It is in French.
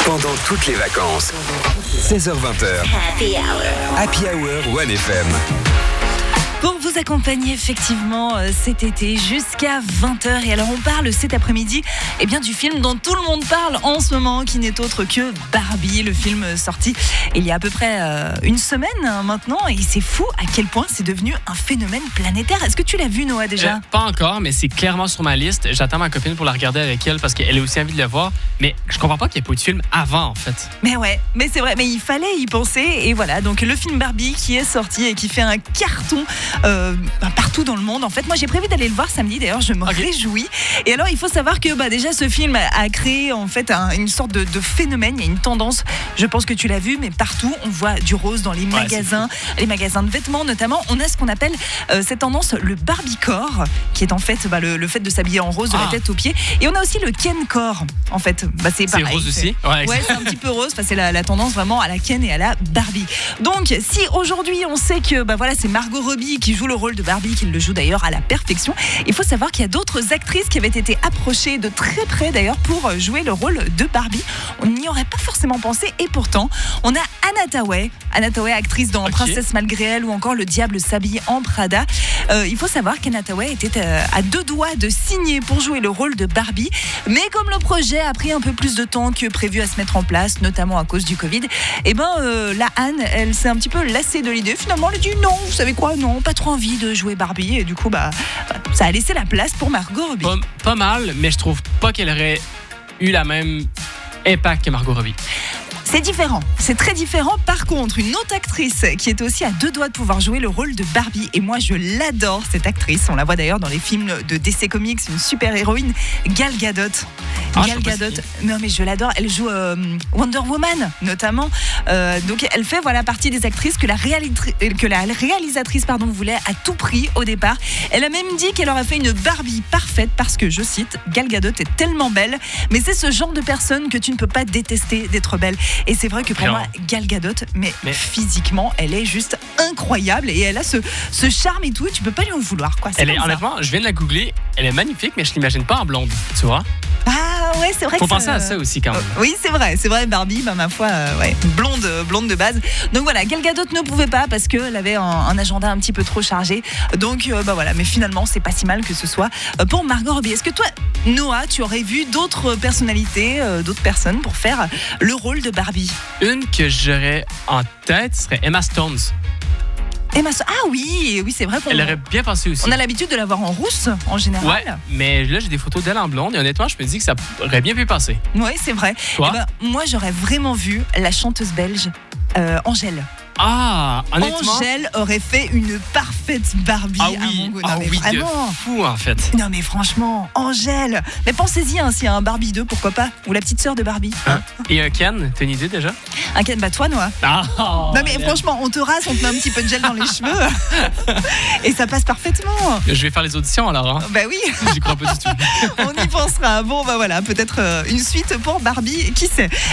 pendant toutes les vacances. 16h20h. Happy Hour 1FM. Pour vous accompagner effectivement cet été jusqu'à 20h. Et alors on parle cet après-midi du film dont tout le monde parle en ce moment, qui n'est autre que Barbie, le film sorti il y a à peu près une semaine maintenant. Et c'est fou à quel point c'est devenu un phénomène planétaire. Est-ce que tu l'as vu, Noah, déjà? Pas encore, mais c'est clairement sur ma liste. J'attends ma copine pour la regarder avec elle parce qu'elle a aussi envie de le voir. Mais je comprends pas qu'il n'y ait pas eu de film avant, en fait. Mais ouais, mais c'est vrai, mais il fallait y penser. Et voilà, donc le film Barbie qui est sorti et qui fait un carton partout dans le monde. En fait, moi j'ai prévu d'aller le voir samedi, d'ailleurs je me réjouis. Et alors il faut savoir que déjà ce film a créé en fait une sorte de phénomène. Il y a une tendance, je pense que tu l'as vu, mais partout on voit du rose dans les magasins de vêtements notamment. On a ce qu'on appelle cette tendance, le Barbiecore, qui est en fait le fait de s'habiller en rose de la tête aux pieds. Et on a aussi le Kencore, en fait. C'est pareil. C'est rose aussi. Ouais, c'est un petit peu rose. C'est la tendance vraiment à la Ken et à la Barbie. Donc si aujourd'hui on sait que c'est Margot Robbie qui joue le rôle de Barbie, qui le joue d'ailleurs à la perfection, il faut savoir qu'il y a d'autres actrices qui avaient été approchées de très près d'ailleurs pour jouer le rôle de Barbie. On n'y aurait pas forcément pensé, et pourtant on a Anna Thaoué, actrice dans Princesse malgré elle ou encore Le diable s'habille en Prada. Il faut savoir qu'Anna Thaoué était à deux doigts de signer pour jouer le rôle de Barbie, mais comme le projet a pris un peu plus de temps que prévu à se mettre en place, notamment à cause du Covid, la Anne, elle s'est un petit peu lassée de l'idée. Finalement, elle a dit non, vous savez quoi, non, pas trop envie de jouer Barbie, et du coup ça a laissé la place pour Margot Robbie. Pas mal, mais je trouve pas qu'elle aurait eu la même impact que Margot Robbie. C'est différent, c'est très différent. Par contre, une autre actrice qui était aussi à deux doigts de pouvoir jouer le rôle de Barbie, et moi je l'adore cette actrice, on la voit d'ailleurs dans les films de DC Comics, une super héroïne, Gal Gadot. Gal Gadot, non mais je l'adore, elle joue Wonder Woman notamment, donc elle fait partie des actrices que la réalisatrice voulait à tout prix au départ. Elle a même dit qu'elle aurait fait une Barbie parfaite parce que, je cite, Gal Gadot est tellement belle, mais c'est ce genre de personne que tu ne peux pas détester d'être belle. Et c'est vrai que pour moi, Gal Gadot, mais physiquement, elle est juste incroyable, et elle a ce charme et tout, et tu peux pas lui en vouloir, quoi. Honnêtement, je viens de la googler, elle est magnifique, mais je l'imagine pas en blonde, tu vois. Ah ouais, c'est vrai. Faut penser à ça aussi quand même. Oui, c'est vrai, Barbie, ma foi, blonde de base. Donc voilà, Gal Gadot ne pouvait pas parce qu'elle avait un agenda un petit peu trop chargé. Donc mais finalement, c'est pas si mal que ce soit pour Margot Robbie. Est-ce que toi, Noah, tu aurais vu d'autres personnalités, d'autres personnes pour faire le rôle de Barbie? Une que j'aurais en tête serait Emma Stone. Ah oui, c'est vrai. Elle aurait bien passé aussi. On a l'habitude de la voir en rousse, en général. Ouais, mais là, j'ai des photos d'elle en blonde, et honnêtement, je me dis que ça aurait bien pu passer. Oui, c'est vrai. Toi? Moi, j'aurais vraiment vu la chanteuse belge Angèle. Ah, honnêtement. Angèle aurait fait une parfaite Barbie à mon goût. Non, mais vraiment. De fou, en fait. Non, mais franchement, Angèle. Mais pensez-y, s'il y a un Barbie 2, pourquoi pas? Ou la petite sœur de Barbie. Et un Ken, t'as une idée déjà? Un Ken, toi, Noah. Non, mais franchement, on te rase, on te met un petit peu de gel dans les cheveux. Et ça passe parfaitement. Je vais faire les auditions alors. Oui. J'y crois pas du tout. On y pensera. Bon, peut-être une suite pour Barbie, qui sait.